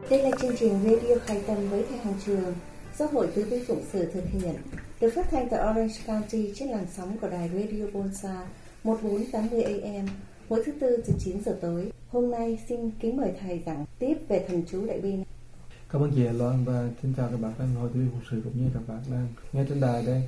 Đây là chương trình Radio Khai Tâm với Thầy Hàng Trường do Hội Tứ Bi Phụng Sự thực hiện, được phát thanh tại Orange County trên làn sóng của đài Radio Bonsa 1480 AM mỗi thứ Tư từ 9 giờ tối. Hôm nay xin kính mời Thầy giảng tiếp về thần chú Đại Bi. Cảm ơn chị Loan và xin chào các bạn đang Hội Tứ Bi Phụng Sự cũng như các bạn đang nghe trên đài đây.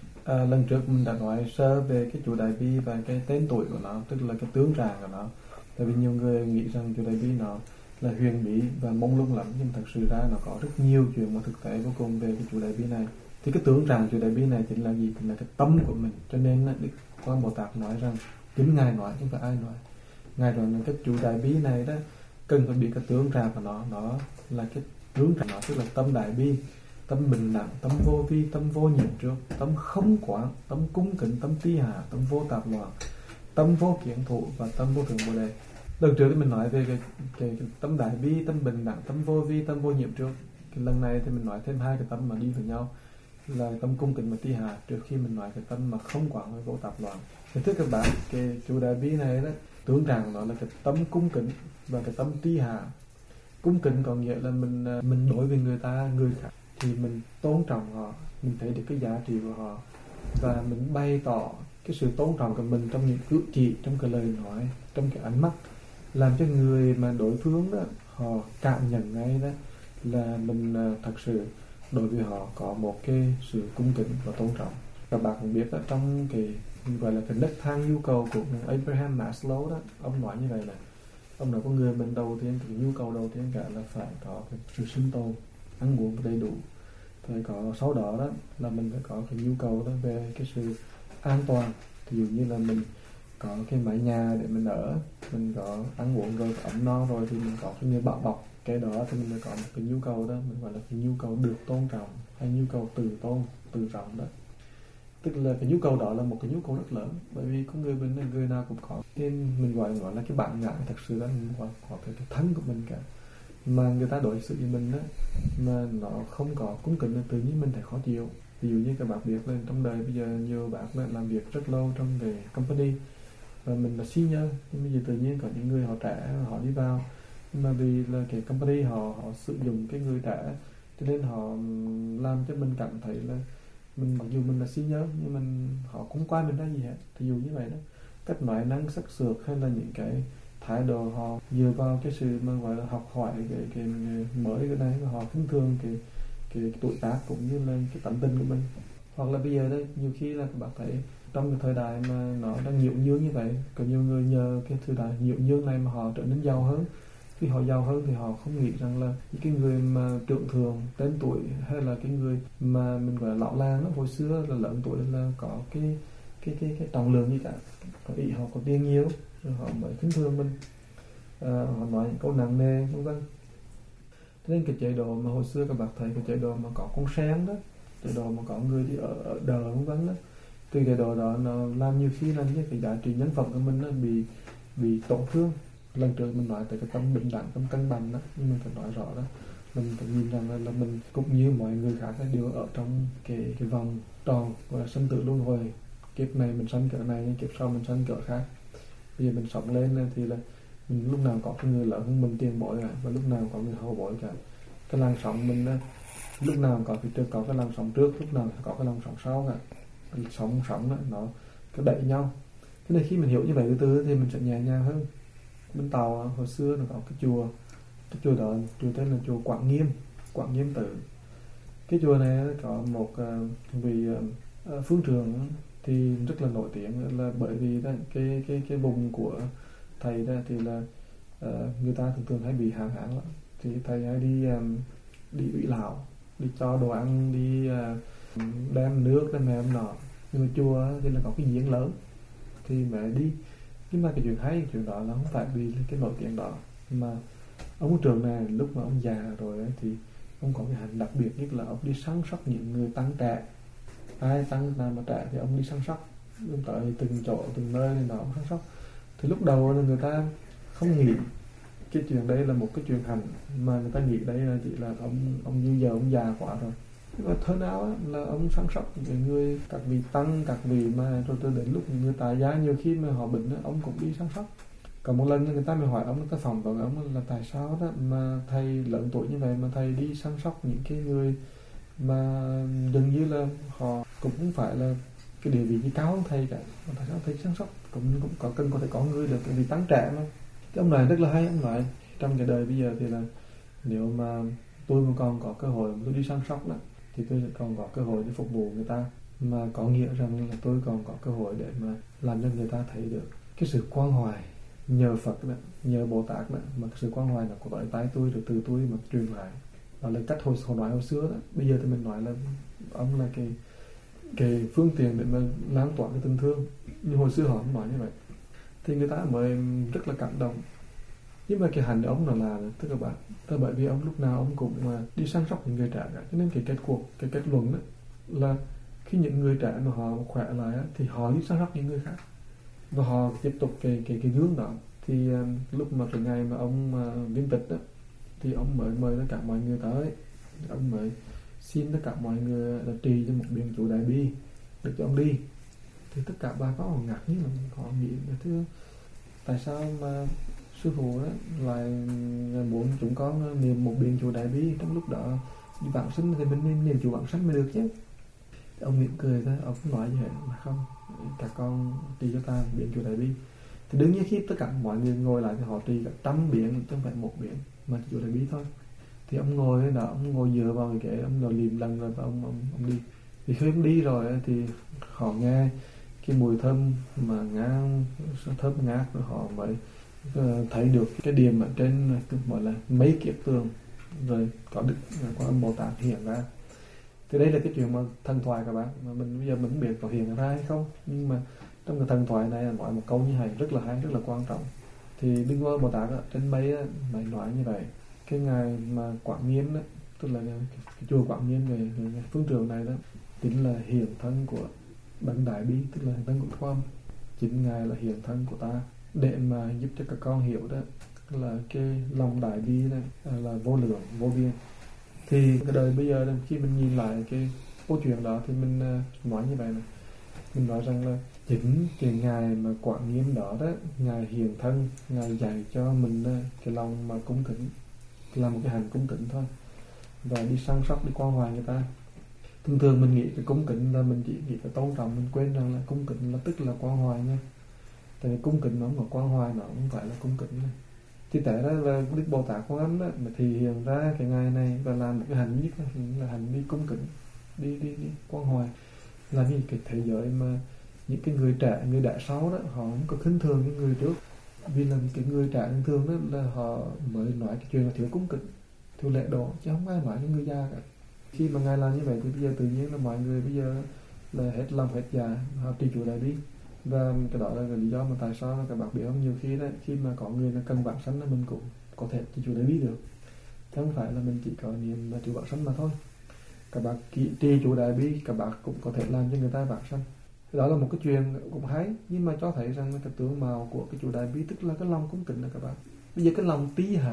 Lần trước mình đã nói sơ về cái chủ Đại Bi và cái tên tuổi của nó, tức là cái tướng tràng của nó. Tại vì nhiều người nghĩ rằng chủ Đại Bi nó là huyền bí và mông lung lắm, nhưng thật sự ra nó có rất nhiều chuyện mà thực tế vô cùng về cái chủ Đại Bi này. Thì cái tướng tràng chủ Đại Bi này chính là gì? Chính là cái tâm của mình. Cho nên Đức Quan Bồ Tát nói rằng chính Ngài nói chứ không phải ai nói. Ngài nói là cái chủ Đại Bi này đó cần phải biết cái tướng tràng của nó là cái tướng tràng nó, tức là tâm Đại Bi, tâm bình đẳng, tâm vô vi, tâm vô nhiễm trước, tâm không quán, tâm cung kính, tâm ti hạ, tâm vô tạp loạn, tâm vô kiến thủ và tâm vô thượng bồ đề. Lần trước thì mình nói về cái tâm Đại Bi, tâm bình đẳng, tâm vô vi, tâm vô nhiễm trước. Cái lần này thì mình nói thêm hai cái tâm mà đi với nhau là tâm cung kính và ti hạ, trước khi mình nói cái tâm mà không quán và vô tạp loạn. Thì thưa các bạn, cái chủ Đại Bi này đó, tướng tràng của nó là cái tâm cung kính và cái tâm ti hạ. Cung kính có nghĩa là mình đối với người khác thì mình tôn trọng họ, mình thấy được cái giá trị của họ và mình bày tỏ cái sự tôn trọng của mình trong những cử chỉ, trong cái lời nói, trong cái ánh mắt, làm cho người mà đối phương đó họ cảm nhận ngay đó là mình thật sự đối với họ có một cái sự cung kính và tôn trọng. Các bạn cũng biết đó, trong cái gọi là cái nấc thang nhu cầu của Abraham Maslow đó, ông nói như vậy là ông nói con người mình đầu tiên, cái nhu cầu đầu tiên cả là phải có cái sự sinh tồn, ăn uống đầy đủ, phải có, sau đó đó là mình phải có cái nhu cầu đó về cái sự an toàn. Ví dụ như là mình có cái mái nhà để mình ở, mình có ăn uống rồi, có ấm no rồi thì mình có cái người bảo bọc, cái đó thì mình mới có một cái nhu cầu đó, mình gọi là cái nhu cầu được tôn trọng hay nhu cầu tự tôn, tự trọng đó. Tức là cái nhu cầu đó là một cái nhu cầu rất lớn, bởi vì con người mình là người nào cũng có cái mình gọi là cái bản ngã thật sự đó, mình gọi có cái thân của mình cả, mà người ta đối xử với mình đó mà nó không có cung kính là tự nhiên mình thấy khó chịu. Ví dụ như các bạn biết là trong đời bây giờ nhiều bạn làm việc rất lâu trong cái company và mình là senior, nhưng bây giờ tự nhiên có những người họ trẻ họ đi vào, nhưng mà vì là cái company họ sử dụng cái người trẻ cho nên họ làm cho mình cảm thấy là mình, mặc dù mình là senior nhưng họ cũng qua mình ra gì hết. Thì dù như vậy đó, cách nói năng sắc sược hay là những cái thái độ họ dựa vào cái sự mà gọi là học hỏi cái mới cái này, họ khinh thường cái tuổi tác cũng như là cái tánh tình của mình. Hoặc là bây giờ đây nhiều khi là các bạn thấy trong cái thời đại mà nó đang nhiễu nhương như vậy, có nhiều người nhờ cái thời đại nhiễu nhương này mà họ trở nên giàu hơn. Khi họ giàu hơn thì họ không nghĩ rằng là những cái người mà trưởng thường tên tuổi hay là cái người mà mình gọi là lão làng đó, hồi xưa là lớn tuổi là có cái trọng lượng như cả, có ý họ có tiền nhiều rồi họ mới khinh thường mình, họ nói những câu nặng nề vân vân. Thế nên cái chế độ mà hồi xưa các bạn thấy cái chế độ mà có con sen đó, chế độ mà có người đi ở đờ vân vân đó, từ cái độ đó nó làm nhiều khi làm cho cái giá trị nhân phẩm của mình nó bị tổn thương. Lần trước mình nói tới cái tâm bình đẳng, tâm cân bằng đó, nhưng mình phải nói rõ đó, mình phải nhìn rằng là mình cũng như mọi người khác đều ở trong cái vòng tròn gọi là sinh tử luân hồi. Kiếp này mình sanh cỡ này, kiếp sau mình sanh cỡ khác. Bây giờ mình sống lên thì là mình lúc nào có cái người lớn hơn mình tiền bối cả, và lúc nào có người hậu bối cả. Cái làn sóng mình đó, lúc nào có cái làn sóng trước, lúc nào có cái làn sóng sau cả. Cái sóng đó, nó cứ đẩy nhau. Thế nên khi mình hiểu như vậy từ từ thì mình sẽ nhẹ nhàng hơn. Bên Tàu hồi xưa nó có cái chùa đó, chùa tên là chùa Quảng Nghiêm Tử. Cái chùa này có một vị phương trưởng thì rất là nổi tiếng, là bởi vì đó, cái vùng của thầy đó thì là người ta thường hay bị hạn hán lắm, thì thầy hay đi ủy lão, đi cho đồ ăn, đi đem nước đem mẹ nọ. Nhưng mà chùa thì là có cái giếng lớn thì mẹ đi. Nhưng mà cái chuyện đó là không phải vì cái nổi tiếng đó, mà ông trưởng này lúc mà ông già rồi ấy, thì ông có cái hành đặc biệt, nhất là ông đi săn sóc những người tăng trẻ. Ai tăng nào mà trẻ thì ông đi săn sóc, ông tới từng chỗ từng nơi thì ông săn sóc. Thì lúc đầu là người ta không nghĩ cái chuyện đấy là một cái chuyện hành, mà người ta nghĩ đấy là chỉ là ông như giờ ông già quá rồi. Và thời nào á, là ông săn sóc những người, các vị tăng, các vị mà rồi đến lúc người tài giá, nhiều khi mà họ bệnh á, ông cũng đi săn sóc. Còn một lần người ta mới hỏi ông, người ta phỏng vấn ông là tại sao đó mà thầy lớn tuổi như vậy mà thầy đi săn sóc những cái người mà dường như là họ cũng không phải là cái địa vị gì cao hơn thầy cả, mà tại sao thầy săn sóc cũng có cần có thể có người được, cái vì tăng trẻ mà. Cái ông này rất là hay, ông nói trong cái đời bây giờ thì là nếu mà tôi mà còn có cơ hội tôi đi săn sóc đó thì tôi sẽ còn có cơ hội để phục vụ người ta, mà có nghĩa rằng là tôi còn có cơ hội để mà làm cho người ta thấy được cái sự quan hoài nhờ Phật đó, nhờ Bồ Tát đó, mà cái sự quan hoài là của tay tôi rồi từ tôi mà truyền lại. Đó là cách hồi nói hồi xưa đó. Bây giờ thì mình nói là ông là cái phương tiện để mà lan tỏa cái tình thương, nhưng hồi xưa họ không nói như vậy thì người ta mới rất là cảm động. Nhưng mà cái hành ông nó là tức là bạn, bởi vì ông lúc nào ông cũng mà đi săn sóc những người trẻ cả, cho nên cái kết luận đó là khi những người trẻ mà họ khỏe lại á, thì họ đi săn sóc những người khác và họ tiếp tục cái hướng đó. Thì lúc mà cái ngày mà ông viên tịch đó thì ông mới mời tất cả mọi người tới, ông mới xin tất cả mọi người là trì cho một biện chủ đại bi để cho ông đi. Thì tất cả bà con họ ngạc nhiên, là họ nghĩ là thưa tại sao mà sư phụ đó lại muốn chúng con niệm một biện chủ đại bi, trong lúc đó đi vãng sinh thì mình nên niệm chủ vãng sanh mới được chứ. Thì ông mỉm cười thôi, ông không nói gì hết, mà không, các con trì cho ta biện chủ đại bi. Thì đương nhiên khi tất cả mọi người ngồi lại thì họ trì cả 100 biện, chứ không phải một biện mà chủ đại bi thôi. Thì ông ngồi đó, ông ngồi dựa vào cái ông ngồi liềm lần rồi và ông đi. Thì khi ông đi rồi thì họ nghe cái mùi thơm mà thơm ngát, rồi họ mới thấy được cái điểm ở trên gọi là mấy kiếp tường, rồi có Đức Quan Âm Bồ Tát hiện ra. Thì đây là cái chuyện mà thần thoại các bạn, mà mình bây giờ mình không biết có hiện ra hay không, nhưng mà trong cái thần thoại này nói một câu như này rất là hay, rất là quan trọng. Thì Đức Quan Âm Bồ Tát trên mấy mày nói như vậy, cái ngày mà Quảng Nghiêm đó, tức là cái chùa Quảng Nghiêm về phương trường này đó, chính là hiện thân của Đấng Đại Bi, tức là hiện thân của Quan Âm. Chính ngài là hiện thân của ta để mà giúp cho các con hiểu đó là cái lòng đại bi này là vô lượng vô biên. Thì cái đời bây giờ khi mình nhìn lại cái câu chuyện đó thì mình nói như vậy này, mình nói rằng là chính cái ngài mà Quảng Nghiêm đó ngài hiện thân, ngài dạy cho mình cái lòng mà cúng kính, là một cái hành cúng kính thôi, và đi săn sóc, đi quan hoài người ta. Thường thường mình nghĩ cái cúng kính là mình chỉ nghĩ phải tôn trọng, mình quên rằng là cúng kính là tức là quan hoài nha. Tại vì cúng kính nó không có quan hoài, nó không phải là cúng kính này. Thì tại đó là Đức Bồ Tát Quan Âm đó mà thì hiện ra cái ngày này và làm một cái hành nhất là hành đi cúng kính, đi quan hoài. Là vì cái thế giới mà những cái người trẻ, người đã sau đó, họ không có khinh thường những người trước. Vì là cái người trẻ thường đó là họ mới nói cái chuyện là thiếu cúng kính, thiếu lễ độ, chứ không ai nói những người già cả. Khi mà ngài làm như vậy thì bây giờ tự nhiên là mọi người bây giờ là hết lòng hết dạ, họ trì chủ đại bi. Và cái đó là cái lý do mà tại sao các bạn biết không, nhiều khi đấy, khi mà có người là cần vãng sanh là mình cũng có thể trì chủ đại bi được, chứ không phải là mình chỉ có niệm chủ vãng sanh mà thôi. Các bạn trì chủ đại bi, các bạn cũng có thể làm cho người ta vãng sanh. Đó là một cái chuyện cũng hay, nhưng mà cho thấy rằng cái tướng màu của cái chủ đại bi tức là cái lòng cung kính. Là các bạn bây giờ cái lòng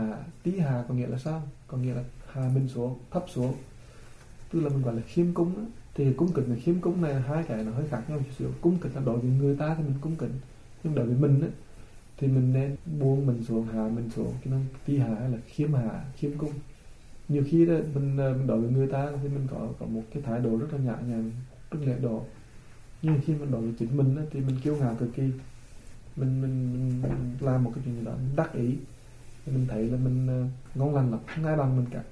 tí hà có nghĩa là sao? Có nghĩa là hà mình xuống, thấp xuống, tức là mình gọi là khiêm cúng đó. Thì cung kính và khiêm cúng này hai cái nó hơi khác nhau một chút. Cung kính là đối với người ta thì mình cung kính, nhưng đối với mình á thì mình nên buông mình xuống, hạ mình xuống, cho nên tí hạ hay là khiêm hạ, khiêm cung. Nhiều khi đó mình đối với người ta thì mình có một cái thái độ rất là nhã nhặn, rất lễ độ, nhưng khi mình đối với chính mình á thì mình kiêu ngạo cực kỳ. Mình làm một cái chuyện gì đó mình đắc ý, mình thấy là mình ngon lành lắm, không ai bằng mình cả.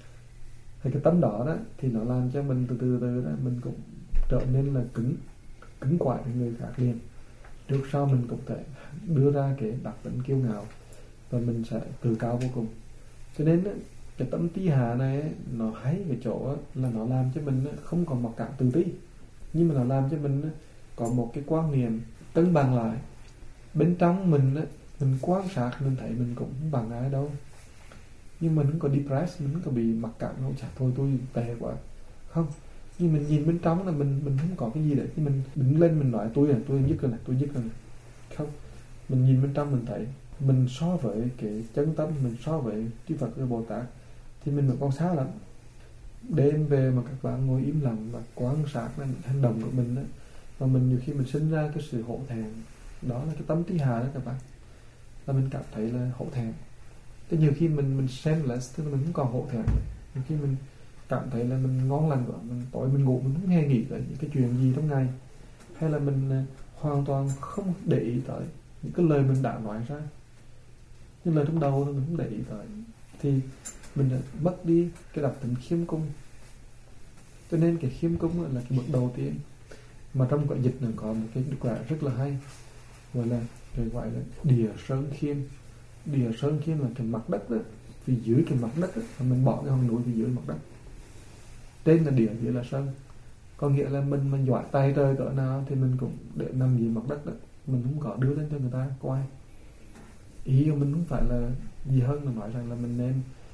Thì cái tấm đó thì nó làm cho mình từ từ đó mình cũng trở nên là cứng quại với người khác liền. Trước sau mình cũng thể đưa ra cái đặc tính kiêu ngạo và mình sẽ tự cao vô cùng. Cho nên cái tấm tí hạ này nó hay cái chỗ là nó làm cho mình không còn mặc cảm tự ti, nhưng mà nó làm cho mình có một cái quan niệm cân bằng lại. Bên trong mình quan sát mình thấy mình cũng không bằng ai đâu, nhưng mình không có depressed, mình không có bị mặc cảm, không chả thôi tôi tệ quá, không. Nhưng mình nhìn bên trong là mình không có cái gì để thì mình đứng lên mình nói tôi nhất rồi này, không. Mình nhìn bên trong mình thấy mình so với cái chân tâm, mình so với Chư Phật và Bồ Tát thì mình vẫn còn xa lắm. Đêm về mà các bạn ngồi im lặng và quan sát hành động của mình và mình nhiều khi mình sinh ra cái sự hổ thẹn, đó là cái tấm tí hà đó các bạn. là mình cảm thấy là hổ thẹn. Thế nhiều khi mình shameless, tức là mình không còn hổ thẹn. Nhiều khi mình cảm thấy là mình ngon lành quá, mình tối mình ngủ mình không hề nghĩ tới những cái chuyện gì trong ngày, hay là mình hoàn toàn không để ý tới những cái lời mình đã nói ra, những lời trong đầu mình không để ý tới, thì mình đã mất đi cái đặc tính khiêm cung. Cho nên cái khiêm cung là cái bước đầu tiên. Mà trong quả dịch này có một cái quả rất là hay, gọi là địa sơn khiêm. Địa sơn khiêm là cái mặt đất đó, vì dưới cái mặt đất đó, mình bỏ cái hòn núi vì dưới mặt đất, trên là địa, dưới là sơn. Có nghĩa là mình dọa tay trời cỡ nào thì mình cũng để nằm dưới mặt đất đó, mình không có đưa lên cho người ta coi. Ý của mình không phải là gì hơn là nói rằng là mình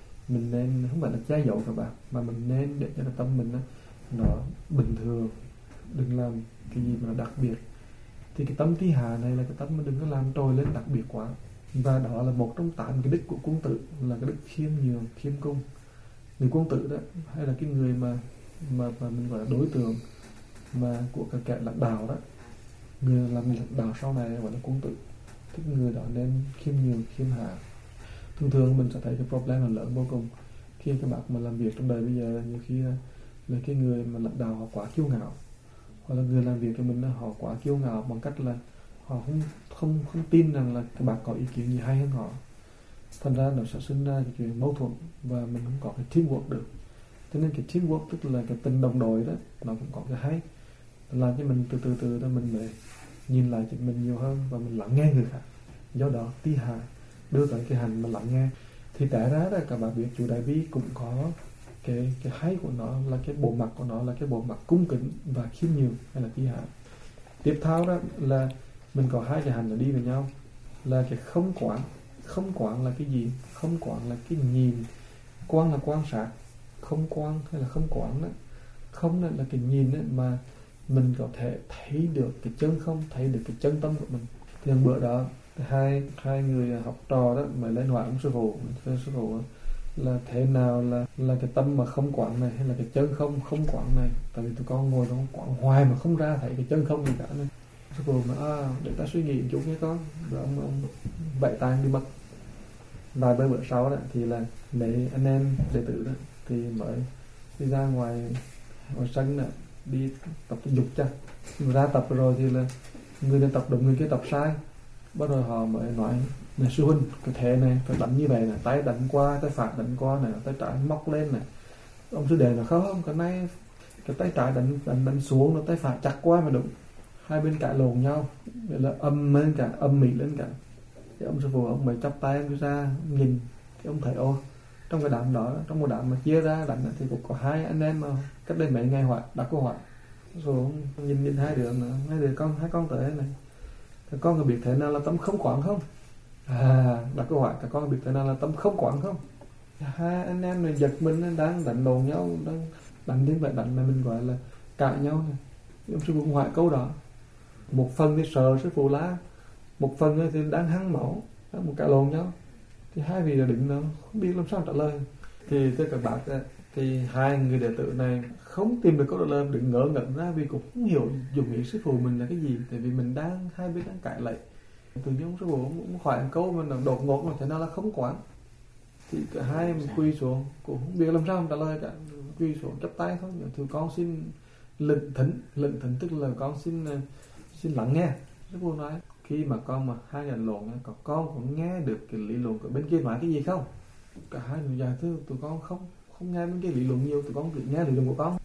nên không phải là che giấu các bạn, mà mình nên để cho tâm mình đó, nó bình thường, đừng làm cái gì mà đặc biệt. Thì cái tâm Tí Hà này là cái tâm mà đừng có làm trồi lên đặc biệt quá. Và đó là một trong 8 cái đức của quân tử, là cái đức khiêm nhường, khiêm cung. Người quân tử đó, hay là cái người mà mình gọi là đối tượng mà của cái kẻ lãnh đạo đó, người làm lãnh đạo sau này gọi là quân tử. Thì người đó nên khiêm nhường, khiêm hạ. Thường mình sẽ thấy cái problem là lớn vô cùng khi các bạn mà làm việc trong đời bây giờ. Nhiều khi là cái người mà lãnh đạo họ quá kiêu ngạo, hoặc là người làm việc cho mình họ quá kiêu ngạo bằng cách là họ không tin rằng là các bạn có ý kiến gì hay hơn họ. Thành ra nó sẽ sinh ra cái chuyện mâu thuẫn và mình không có cái teamwork được. Cho nên cái teamwork tức là cái tình đồng đội đó, nó cũng có cái hay, làm cho mình từ từ đó mình mới nhìn lại chính mình nhiều hơn và mình lắng nghe người khác. Do đó Tí Hà đưa tới cái hành mà lắng nghe. Thì tại ra là các bạn biết chủ Đại Bi cũng có cái hay của nó, là cái bộ mặt của nó là cái bộ mặt cung kính và khiêm nhường, hay là Tí Hà. Tiếp theo đó là mình có hai cái hành là đi với nhau, là cái không quán. Không quán là cái gì? Không quán là cái nhìn, quán là quan sát, không quán hay là không quán đó. Không là cái nhìn đó mà mình có thể thấy được cái chân không, thấy được cái chân tâm của mình. Thì bữa đó hai người học trò đó mới lên hỏi ông sư phụ là thế nào là cái tâm mà không quán này, hay là cái chân không quán này. Tại vì tụi con ngồi đó quán hoài mà không ra thấy cái chân không gì cả này. Sư phụ mà để ta suy nghĩ một chút nhé con. Rồi ông vẫy tay đi mất. Vài bữa sau đó thì là mấy anh em đệ tử đó thì mới đi ra ngoài sân đó, đi tập thể dục cho. Ra tập rồi thì là người này tập đúng, người kia tập sai. Bắt đầu họ mới nói này sư huynh, cái thế này phải đánh như vậy này, tay đánh qua, tay phải đánh qua này, tay trái móc lên này. Ông sư đệ là không, cái này cái tay trái đánh xuống, nó tay phải chặt qua mà đúng. Hai bên cãi lộn nhau, vậy là âm mỉ lên cả. Thì ông sư phụ ông mới chắp tay ông ra nhìn, thì ông thấy trong cái đám đó, trong một đám mà chia ra đánh thì cũng có hai anh em mà cách đây mấy ngày đã có hoại. Rồi ông nhìn hai đứa hai con tới này, các con có biết thế nào là tâm không quán không? Đã có hoại, các con có biết thế nào là tâm không quán không? Hai anh em này giật mình, đang đánh lộn nhau, đang đánh đến vậy, đánh mà mình gọi là cãi nhau này. Thì ông sư phụ cũng hoại câu đó. Một phần thì sợ sư phụ lá, một phần thì đang hăng máu, một cãi lộn nhau. Thì hai vị là định nó không biết làm sao trả lời. Thì thưa các bạn, thì hai người đệ tử này không tìm được câu trả lời, đừng ngỡ ngẩn ra vì cũng không hiểu dùng ý sư phụ mình là cái gì. Tại vì mình hai bên đang cãi lại. Tự nhiên sư phụ cũng hỏi một câu mà đột ngột mà thế nào là không quán. Thì cả hai mình quy xuống cũng không biết làm sao trả lời cả, quy xuống chắp tay thôi. Thì con xin lệnh thỉnh tức là con xin lắng nghe. Sư phụ nói khi mà con mà hai người lộn, con cũng nghe được cái lý luận của bên kia nói cái gì không? Cả hai người già thứ tụi con không nghe bên kia lý luận nhiều, tụi con chỉ nghe lý luận của con.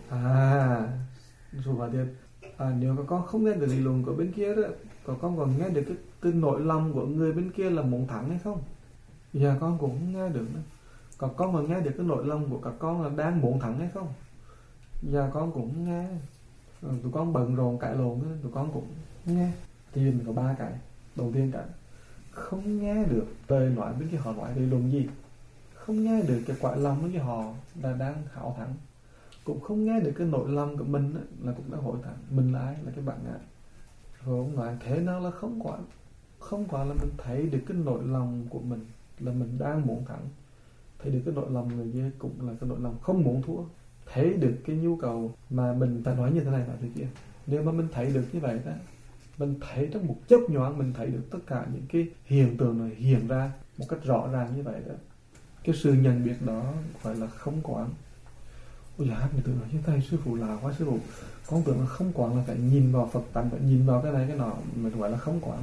Rồi hỏi tiếp, nếu các con không nghe được lý luận của bên kia đó, con còn nghe được cái nội lòng của người bên kia là muốn thắng hay không? Dạ con cũng không nghe được nữa. Còn con còn nghe được cái nội lòng của các con là đang muốn thắng hay không? Dạ con cũng không nghe. Tụi con bận rộn cãi lộn, tụi con cũng không nghe. Thì mình có 3 cái. Đầu tiên cả không nghe được lời nói bên kia họ nói lý luận gì, không nghe được cái quả lòng bên kia họ là đang hảo thắng, cũng không nghe được cái nội lòng của mình đó, là cũng đã hội thắng. Mình là ai? Là cái bạn ngại. Rồi ông nói thế nào là không quản là mình thấy được cái nội lòng của mình là mình đang muốn thắng, thấy được cái nội lòng người kia cũng là cái nội lòng không muốn thua, thấy được cái nhu cầu mà mình ta nói như thế này là thế kia. Nếu mà mình thấy được như vậy đó Mình thấy trong một chớp nhoáng mình thấy được tất cả những cái hiện tượng này hiện ra một cách rõ ràng như vậy đó. Cái sự nhận biết đó gọi là không quán. Ôi dạ, mình tưởng là như thầy sư phụ là quá, sư phụ con tưởng là không quán là phải nhìn vào Phật tánh, phải nhìn vào cái này cái nọ, mình gọi là không quán.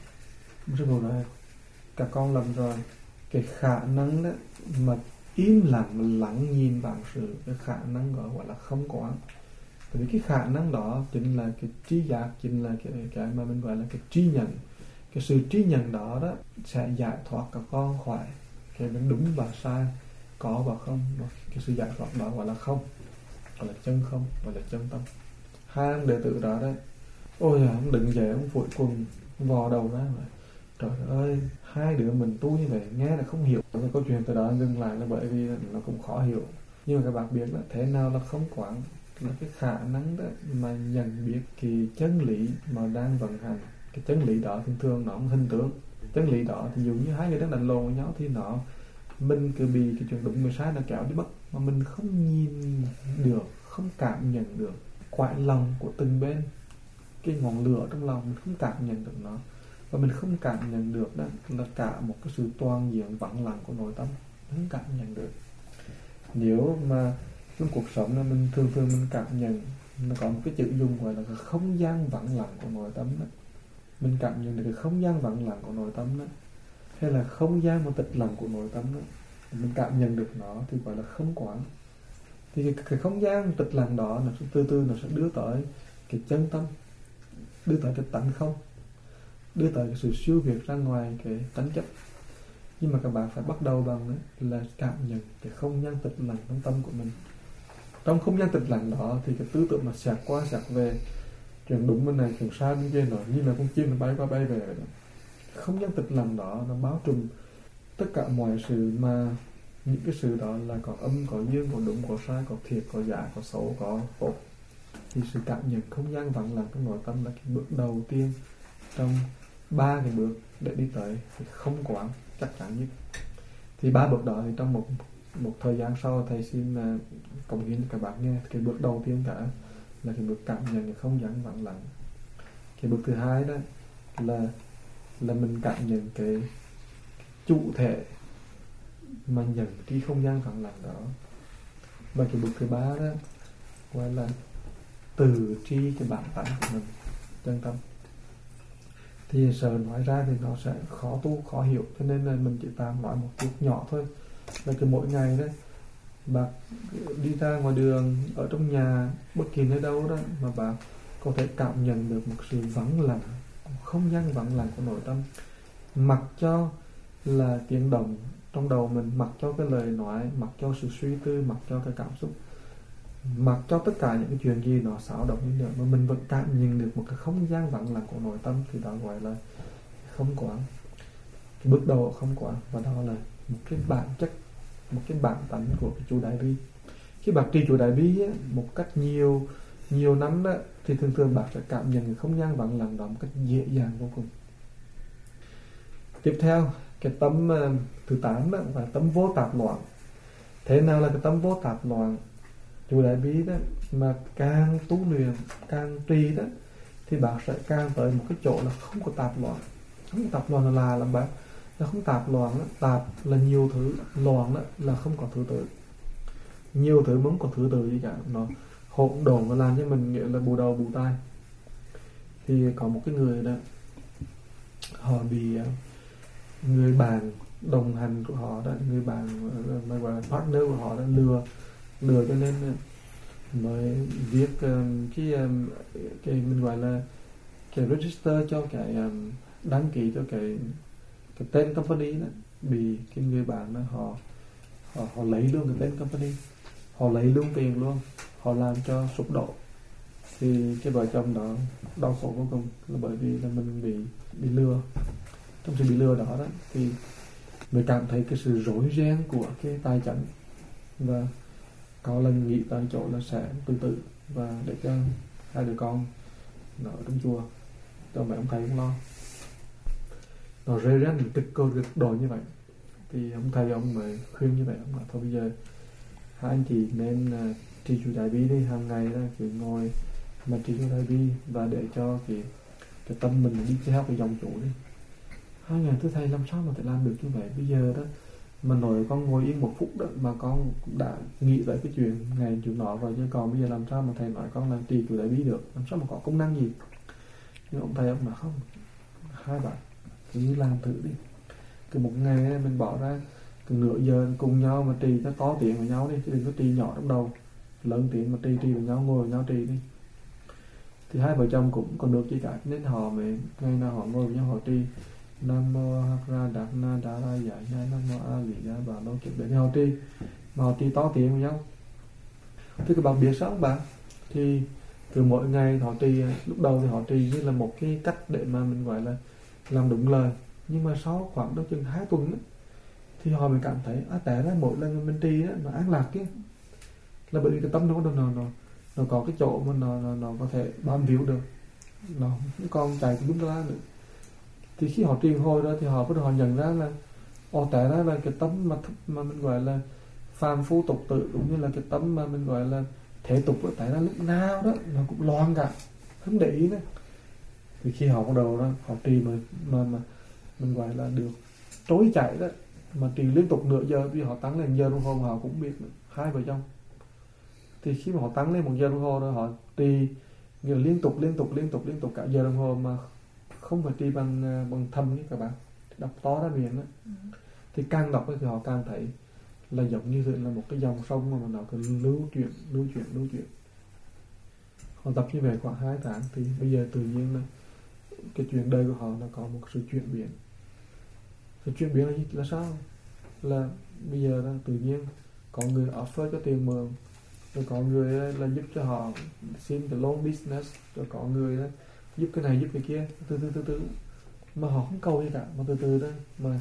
Sư phụ nói các con lầm rồi. Cái khả năng đó mà im lặng lắng nhìn bản sự, cái khả năng gọi là không quán. Tại vì cái khả năng đó chính là cái trí giác, chính là cái mà mình gọi là cái trí nhận. Cái sự trí nhận đó đó sẽ giải thoát các con khỏi cái đúng và sai, có và không. Cái sự giải thoát đó gọi là không, gọi là chân không, gọi là chân tâm. Hai ông đệ tử đó đấy, ôi à, ông đứng dậy ông phủi quần vò đầu ra vậy. Trời ơi, hai đứa mình tu như vậy nghe là không hiểu. Cái câu chuyện từ đó dừng lại là bởi vì nó cũng khó hiểu. Nhưng mà các bạn biết là thế nào là không quán, là cái khả năng đó mà nhận biết cái chân lý mà đang vận hành. Cái chân lý đó thường thường nó không hình tượng. Chân lý đó thì dù như hai người đang đánh lộn với nhau thì nó mình cứ bị cái chuyện đúng người sai nó kéo đi mất, mà mình không nhìn được, không cảm nhận được khoái lòng của từng bên. Cái ngọn lửa trong lòng mình không cảm nhận được nó, và mình không cảm nhận được đó là cả một cái sự toàn diện vắng lặng của nội tâm, không cảm nhận được. Nếu mà trong cuộc sống này mình thường mình cảm nhận, nó có một cái chữ dùng gọi là cái không gian vắng lặng của nội tâm đó. Mình cảm nhận được cái không gian vắng lặng của nội tâm đó, hay là không gian một tịch lặng của nội tâm đó, mình cảm nhận được nó thì gọi là không quán. Thì cái không gian tịch lặng đó nó sẽ từ từ nó sẽ đưa tới cái chân tâm, đưa tới cái tánh không, đưa tới cái sự siêu việt ra ngoài cái tánh chấp. Nhưng mà các bạn phải bắt đầu bằng là cảm nhận cái không gian tịch lặng trong tâm của mình. Trong không gian tịch lặng đó thì cái tư tưởng mà sạc qua sạc về, chuyện đúng bên này chuyện sai bên kia nọ, như là con chim nó bay qua bay về vậy đó. Không gian tịch lặng đó nó bao trùm tất cả mọi sự, mà những cái sự đó là có âm, có dương, có đúng, có sai, có thiệt, có giả, có xấu, có tốt. Thì sự cảm nhận không gian vắng lặng trong nội tâm là cái bước đầu tiên trong 3 cái bước để đi tới thì không quán chắc chắn nhất. Thì 3 bước đó thì trong một thời gian sau thầy xin cống hiến cho các bạn nghe. Cái bước đầu tiên cả là cái bước cảm nhận cái không gian vắng lặng. Cái bước thứ hai đó là mình cảm nhận cái chủ thể mà nhận cái không gian vắng lặng đó. Và cái bước thứ ba đó gọi là từ tri cái bản tánh của mình, chân tâm. Thì sợ nói ra thì nó sẽ khó tu, khó hiểu, cho nên là mình chỉ tạm nói một chút nhỏ thôi. Là cái mỗi ngày đấy bạn đi ra ngoài đường, ở trong nhà, bất kỳ nơi đâu đó mà bạn có thể cảm nhận được một sự vắng lặng, không gian vắng lặng của nội tâm, mặc cho là tiếng động trong đầu mình, mặc cho cái lời nói, mặc cho sự suy tư, mặc cho cái cảm xúc, mặc cho tất cả những cái chuyện gì nó xáo động đi nữa, mà mình vẫn cảm nhận được một cái không gian vắng lặng của nội tâm, thì đó gọi là không quán. Cái bước đầu không quán, và đó là một cái bản chất, một cái bản tánh của cái chú Đại Bi. Khi bạn trì chú Đại Bi á, một cách nhiều năm đó, thì thường bạn sẽ cảm nhận cái không gian vắng lặng đó một cách dễ dàng vô cùng. Tiếp theo, cái tâm thứ 8 đó là tâm vô tạp loạn. Thế nào là cái tâm vô tạp loạn? Chú Đại Bi đó mà càng tu luyện, càng trì đó, thì bạn sẽ càng tới một cái chỗ là không có tạp loạn. Không có tạp loạn là làm bạn là không tạp loạn đó. Tạp là nhiều thứ, loạn đó là không có thứ tự. Nhiều thứ không có thứ tự gì cả, nó hỗn độn và làm cho mình nghĩa là bù đầu bù tai. Thì có một cái người đó, họ bị người bạn đồng hành của họ đó, người bạn mà gọi là partner của họ đã lừa cho nên mới viết cái mình gọi là cái register cho cái đăng ký cho cái tên company đó, bị cái người bạn đó họ lấy luôn cái tên company, họ lấy luôn tiền luôn, họ làm cho sụp đổ. Thì cái vợ chồng đó đau khổ vô cùng là bởi vì là mình bị lừa. Trong sự bị lừa đó thì mình cảm thấy cái sự rối ren của cái tài chính, và có lần nghĩ tới chỗ là sẽ tự tử và để cho hai đứa con nó ở trong chùa, cho mẹ ông thầy không lo. Nó rơi ra những cực độ như vậy, thì ông thầy ông mới khuyên như vậy, ông bảo thôi bây giờ hai anh chị nên trì chú Đại Bi đi, hàng ngày đó chị ngồi mà trì chú Đại Bi, và để cho cái cái tâm mình đi theo cái dòng chủ đi. 2 ngày thưa thầy làm sao mà thể làm được như vậy? Bây giờ đó mà nói con ngồi yên 1 phút đó mà con cũng đã nghĩ tới cái chuyện ngày chuyện nọ rồi, chứ còn bây giờ làm sao mà thầy nói con là trì chủ đại bi được, làm sao mà có công năng gì? Nhưng ông thầy ông bảo không, hai bạn cứ làm thử đi. Cứ một ngày mình bỏ ra cứ nửa giờ cùng nhau mà trì cho to tiếng với nhau đi, chứ đừng có trì nhỏ trong đầu, lớn tiếng mà trì với nhau, ngồi với nhau trì đi. Thì hai vợ chồng cũng còn được chi cả, nên họ mới ngày nào họ ngồi với nhau họ trì Nam mô Hắc Ra Đạt Na Đa Ra Giải Nhai Nam mô A Lì Đa Bà Lô Kiệt để họ trì, mà họ trì to tiếng với nhau. Thì các bạn biết sao không bạn? Thì từ mỗi ngày họ trì, lúc đầu thì họ trì như là một cái cách để mà mình gọi là làm đúng lời, nhưng mà sau khoảng đâu chừng 2 tuần đó, thì họ mới cảm thấy tại ra mỗi lần mình trì đó nó an lạc kia, là bởi vì cái tâm nó có cái chỗ mà nó có thể bám víu được, nó không còn chạy đúng ra nữa. Thì khi họ trì hồi đó thì họ bắt đầu họ nhận ra là tại ra là cái tâm mà mình gọi là phàm phu tục tự, cũng như là cái tâm mà mình gọi là thế tục đó, tại ra lúc nào đó nó cũng loạn cả, không để ý nữa. Thì khi họ bắt đầu đó họ trì mà mình gọi là được trối chạy đó, mà trì liên tục nửa giờ, vì họ tăng lên giờ đồng hồ họ cũng biết nữa, hai vợ chồng. Thì khi mà họ tăng lên 1 giờ đồng hồ rồi họ trì liên tục cả giờ đồng hồ, mà không phải trì bằng thầm như các bạn, đọc to ra miệng đó. Thì càng đọc thì họ càng thấy là giống như là một cái dòng sông mà nó cứ lưu chuyển. Họ tập như vậy khoảng 2 tháng thì bây giờ tự nhiên là cái chuyện đời của họ là có một sự chuyển biến. Sự chuyển biến là sao? Là bây giờ đó, tự nhiên có người offer cho tiền mượn, rồi có người là giúp cho họ xin cái loan business, rồi có người đó giúp cái này giúp cái kia, từ mà họ không cầu gì cả, mà từ đó mà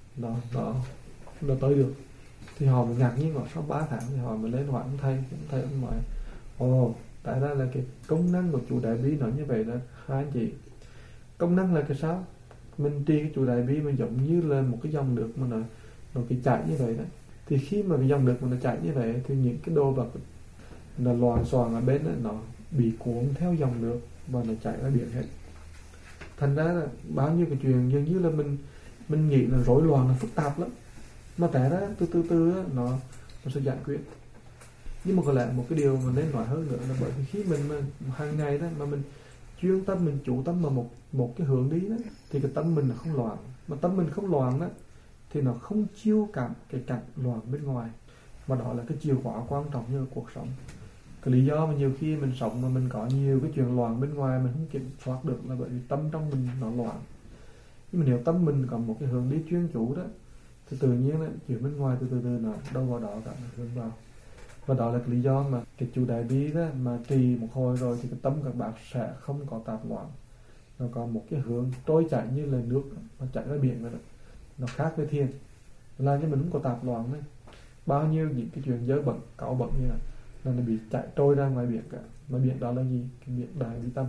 nó tới được. Thì họ mới ngạc nhiên, sau 3 tháng thì họ mới lên hỏi ông thầy ông nói tại ra là cái công năng của chủ đại bi nói như vậy đó hai anh chị. Công năng là cái sao? Mình trì cái chủ đại bi mà giống như là một cái dòng nước mà nó cái chảy như vậy đó. Thì khi mà cái dòng nước mà nó chảy như vậy thì những cái đồ vật nó loạn xoàng ở bên đó, nó bị cuốn theo dòng nước và nó chảy ra biển hết. Thành ra là bao nhiêu cái chuyện dường như là mình nghĩ là rối loạn, là phức tạp lắm, mà tại ra từ nó sẽ giải quyết. Nhưng mà có lẽ một cái điều mà nên nói hơn nữa là bởi vì khi mình mà hàng ngày đó mà mình chuyên tâm, mình chủ tâm vào một cái hướng đi đó, thì cái tâm mình là không loạn. Mà tâm mình không loạn đó thì nó không chiêu cảm cái cảnh loạn bên ngoài, mà đó là cái chìa khóa quan trọng như cuộc sống. Cái lý do mà nhiều khi mình sống mà mình có nhiều cái chuyện loạn bên ngoài mình không kiểm soát được là bởi vì tâm trong mình nó loạn. Nhưng mà nếu tâm mình có một cái hướng đi chuyên chủ đó thì tự nhiên đó, chuyện bên ngoài từ nó đâu vào đó cả, nó hướng vào. Và đó là cái lý do mà cái chủ đại bi đó mà trì một hồi rồi thì cái tâm các bạn sẽ không có tạp loạn, nó có một cái hướng trôi chảy như là nước nó chảy ra biển vậy đó. Nó khác với thiền, làm cho mình không có tạp loạn đấy. Bao nhiêu những cái chuyện dơ bẩn cáu bẩn như là nó bị chạy trôi ra ngoài biển cả. Mà biển đó là gì? Cái biển đại bi tâm.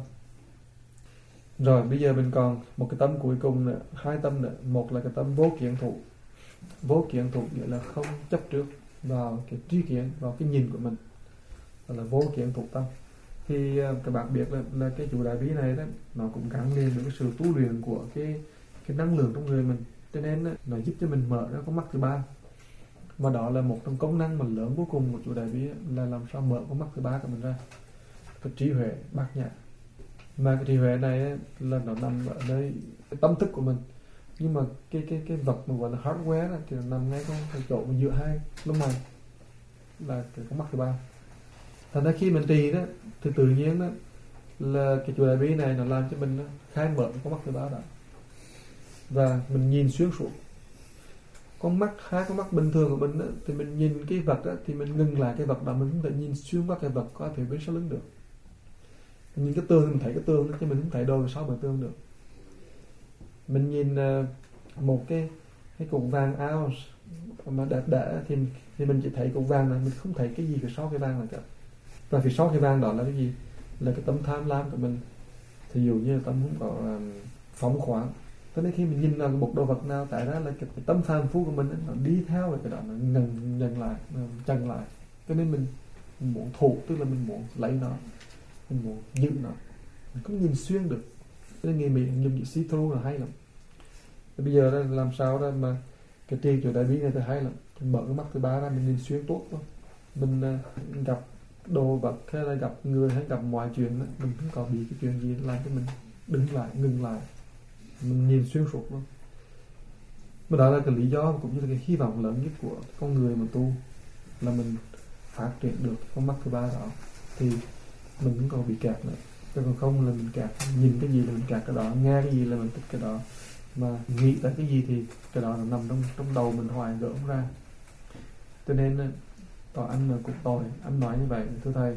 Rồi bây giờ mình còn một cái tâm cuối cùng nữa, 2 tâm nữa. Một là cái tâm vô kiến thủ. Vô kiến thủ nghĩa là không chấp trước vào cái tri kiến, vào cái nhìn của mình, đó là vô kiến thủ tâm. Thì các bạn biết là cái chủ đại bi này đó, nó cũng gắn liền với cái sự tu luyện của cái năng lượng trong người mình, cho nên đó, nó giúp cho mình mở ra con mắt thứ 3. Và đó là một trong công năng mà lớn vô cùng của chủ đại bi, là làm sao mở con mắt thứ 3 của mình ra, cái trí huệ bát nhã. Mà cái trí huệ này là nó nằm ở đây cái tâm thức của mình, nhưng mà cái vật mà gọi là hardware thì nó nằm ngay cái chỗ giữa hai lông mày, là cái con mắt thứ 3. Thành ra khi mình trì đó thì tự nhiên đó là cái chủ đại bi này nó làm cho mình khai mở con mắt thứ 3 đó, và mình nhìn xuyên suốt. Hai con mắt bình thường của mình đó, thì mình nhìn cái vật đó, thì mình ngừng lại cái vật đó, mình không thể nhìn xuyên qua cái vật có thể bên sau lưng được. Mình nhìn cái tường thì mình thấy cái tường đó, chứ mình không thấy đồ sau bờ tường được. Mình nhìn một cái cục vàng ounce mà đẹp thì mình chỉ thấy cục vàng này, mình không thấy cái gì phía sau cái vàng này cả. Và phía sau cái vàng đó là cái gì? Là cái tâm tham lam của mình. Thì dụ như là tâm không có phóng khoáng, cho nên khi mình nhìn vào một đồ vật nào, tại ra là cái tâm phàm phu của mình nó đi theo cái đó, nó nhận lại, nó chặn lại. Cho nên mình muốn thủ, tức là mình muốn lấy nó, mình muốn giữ nó, mình không nhìn xuyên được. Cái người Mỹ dùng chữ see through là hay lắm. Bây giờ đó, làm sao đó mà cái trì chủ đại bi này thì hay lắm. Mình mở cái mắt thứ ba ra, mình nhìn xuyên tốt thôi. Mình gặp đồ vật hay là gặp người hay gặp mọi chuyện đó, mình không có bị cái chuyện gì làm cho mình đứng lại, ngừng lại, mình nhìn xuyên suốt luôn. Mà đó là cái lý do cũng như là cái hy vọng lớn nhất của con người mà tu, là mình phát triển được con mắt thứ ba đó thì mình cũng còn bị kẹt nữa. Chứ còn không là mình kẹt, nhìn cái gì là mình kẹt cái đó, nghe cái gì là mình thích cái đó, mà nghĩ tới cái gì thì cái đó là nằm trong đầu mình hoài gỡ không ra. Cho nên tỏ anh là cũng tội, anh nói như vậy. Thưa thầy,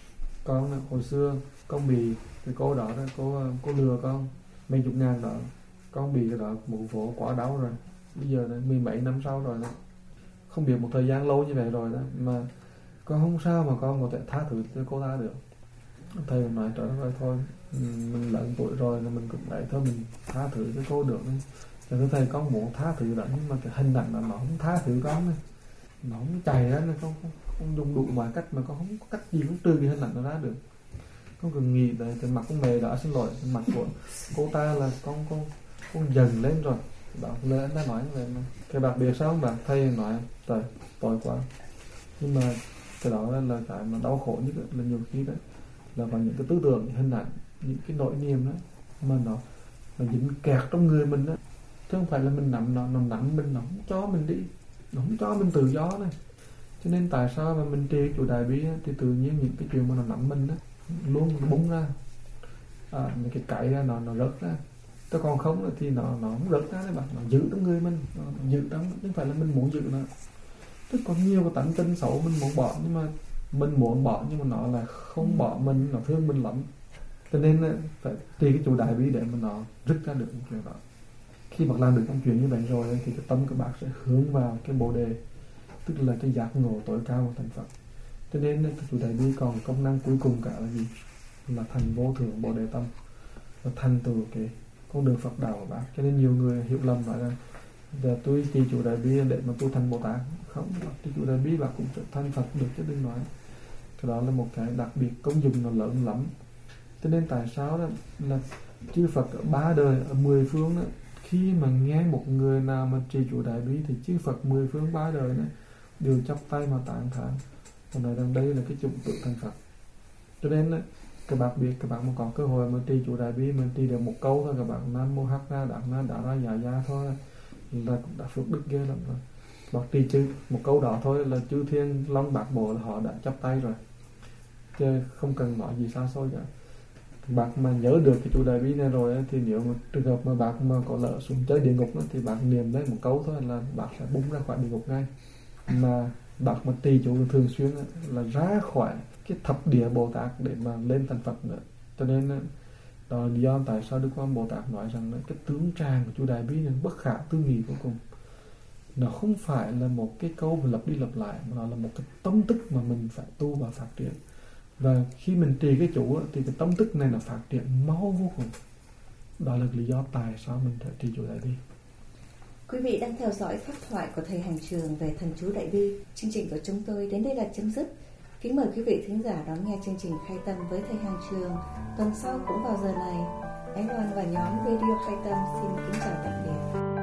con hồi xưa con bị cái cô đó, cô lừa con mấy chục ngàn đó, con bị cái đó một vụ quá đau rồi. Bây giờ là 10 mấy năm sau rồi đó, không biết một thời gian lâu như vậy rồi đó, mà con không sao mà con có thể tha thứ cho cô ta được. Thầy nói trời ơi thôi, mình lớn tuổi rồi là mình cũng đấy thôi, mình tha thứ cho cô được. Thưa thầy, con muốn tha thứ đó, nhưng mà cái hình ảnh là nó không tha thứ con này, nó không chạy ra, nó không dùng đủ mọi cách, mà con không có cách gì cũng trừ cái hình ảnh nó ra được. Con cần nghĩ tới cái mặt con mẹ đã xin lỗi, cái mặt của cô ta là con dần lên rồi. Đó lời anh đã nói như vậy mà. Cái đặc biệt sao không bạn? Thầy nói trời tội quá, nhưng mà cái đó là cái mà đau khổ nhất là nhiều khi đấy là vào những cái tư tưởng, những hình ảnh, những cái nỗi niềm đó mà nó dính kẹt trong người mình đó, chứ không phải là mình nắm nó nắm mình, nó không cho mình đi, nó không cho mình tự do này. Cho nên tại sao mà mình trì chủ đại bi thì tự nhiên những cái chuyện mà nó nắm mình đó luôn nó bung ra, những cái cãi ra nó rớt ra. Chứ còn không thì nó không rớt ra đấy bạn, nó giữ trong người mình, nó giữ đó, chứ không phải là mình muốn giữ nó. Tức còn nhiều cái tánh tình xấu mình muốn bỏ, nhưng mà mình muốn bỏ nhưng mà nó là không bỏ mình, nó thương mình lắm. Cho nên phải trì cái chủ đại bi để mà nó rứt ra được những chuyện đó. Khi mà làm được những chuyện như vậy rồi thì cái tâm của bạn sẽ hướng vào cái bồ đề, tức là cái giác ngộ tối cao của thành Phật. Cho nên cái chủ đại bi còn công năng cuối cùng cả là gì? Là thành vô thượng bồ đề tâm, và thành tựu cái con đường Phật đạo của bạn. Cho nên nhiều người hiểu lầm nói rằng giờ tôi trì chủ đại bi để mà tu thành Bồ Tát. Không, trì chủ đại bi bạn cũng trở thành Phật được chứ đừng nói. Cái đó là một cái đặc biệt công dụng nó lớn lắm. Cho nên tại sao đó là chư Phật ở 3 đời, ở 10 phương đó, khi mà nghe một người nào mà trì chủ đại bi thì chư Phật 10 phương 3 đời đó đều chắp tay mà tán thán và nói rằng đây là cái chủng tử thành Phật. Cho nên đó, các bạn biết, các bạn mà có cơ hội mà trì chủ đại bi, mình trì được một câu thôi, các bạn nam mô hắc ra đặng na đã ra dạ gia thôi là cũng đã phước đức ghê lắm rồi. Bác trì chư một câu đó thôi là chư thiên long bát bộ là họ đã chắp tay rồi, chứ không cần nói gì xa xôi cả. Bác mà nhớ được cái chủ đại bi này rồi thì nếu mà trường hợp mà bác mà có lỡ xuống chơi địa ngục đó, thì bác niệm đấy một câu thôi là bác sẽ bung ra khỏi địa ngục ngay. Mà bác mà trì chủ thường xuyên là ra khỏi cái thập địa Bồ Tát để mà lên thành Phật nữa. Cho nên đó là lý do tại sao Đức Quan Bồ Tát nói rằng cái tướng tràng của chủ đại bi này bất khả tư nghị vô cùng. Nó không phải là một cái câu mà lặp đi lặp lại, mà nó là một cái tâm thức mà mình phải tu và phát triển. Và khi mình trì cái chủ thì cái tâm thức này là phát triển mau vô cùng. Đó là lý do tại sao mình phải trì chủ đại bi. Quý vị đang theo dõi pháp thoại của thầy Hành Trường về thần chú đại bi. Chương trình của chúng tôi đến đây là chấm dứt. Kính mời quý vị thính giả đón nghe chương trình Khai Tâm với thầy Hành Trường tuần sau cũng vào giờ này. Ánh Loan và nhóm Radio Khai Tâm xin kính chào tạm biệt.